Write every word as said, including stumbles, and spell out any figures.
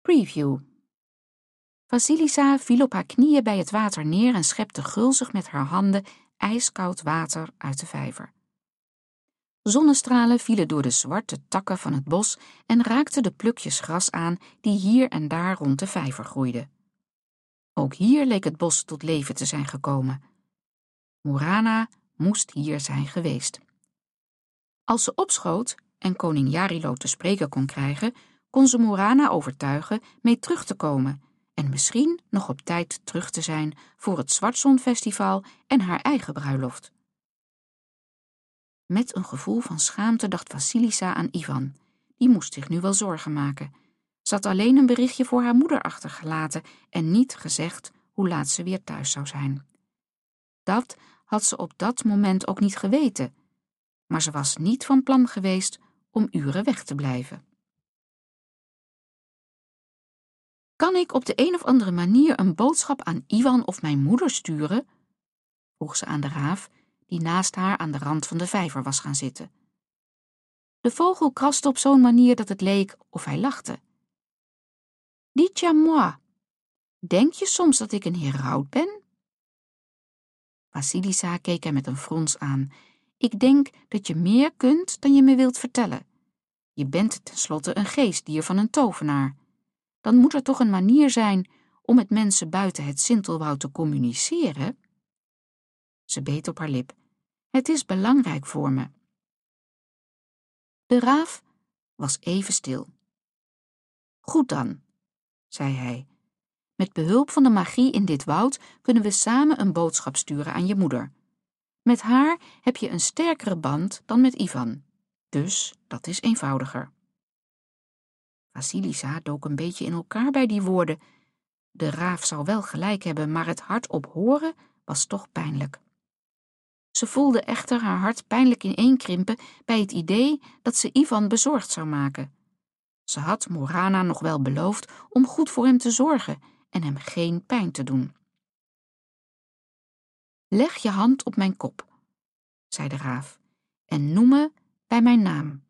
Preview. Vasilisa viel op haar knieën bij het water neer en schepte gulzig met haar handen ijskoud water uit de vijver. Zonnestralen vielen door de zwarte takken van het bos en raakten de plukjes gras aan die hier en daar rond de vijver groeiden. Ook hier leek het bos tot leven te zijn gekomen. Morana moest hier zijn geweest. Als ze opschoot en koning Jarilo te spreken kon krijgen, kon ze Morana overtuigen mee terug te komen en misschien nog op tijd terug te zijn voor het Zwartzonfestival en haar eigen bruiloft. Met een gevoel van schaamte dacht Vasilisa aan Ivan. Die moest zich nu wel zorgen maken. Ze had alleen een berichtje voor haar moeder achtergelaten en niet gezegd hoe laat ze weer thuis zou zijn. Dat had ze op dat moment ook niet geweten, maar ze was niet van plan geweest om uren weg te blijven. Kan ik op de een of andere manier een boodschap aan Ivan of mijn moeder sturen? Vroeg ze aan de raaf, die naast haar aan de rand van de vijver was gaan zitten. De vogel kraste op zo'n manier dat het leek of hij lachte. Dis-tu à moi, denk je soms dat ik een heraut ben? Vasilisa keek hem met een frons aan. Ik denk dat je meer kunt dan je me wilt vertellen. Je bent tenslotte een geestdier van een tovenaar. Dan moet er toch een manier zijn om met mensen buiten het Sintelwoud te communiceren? Ze beet op haar lip. Het is belangrijk voor me. De raaf was even stil. Goed dan, zei hij. Met behulp van de magie in dit woud kunnen we samen een boodschap sturen aan je moeder. Met haar heb je een sterkere band dan met Ivan. Dus dat is eenvoudiger. Vasilisa dook een beetje in elkaar bij die woorden. De raaf zou wel gelijk hebben, maar het hardop horen was toch pijnlijk. Ze voelde echter haar hart pijnlijk ineenkrimpen bij het idee dat ze Ivan bezorgd zou maken. Ze had Morana nog wel beloofd om goed voor hem te zorgen en hem geen pijn te doen. Leg je hand op mijn kop, zei de raaf, en noem me bij mijn naam.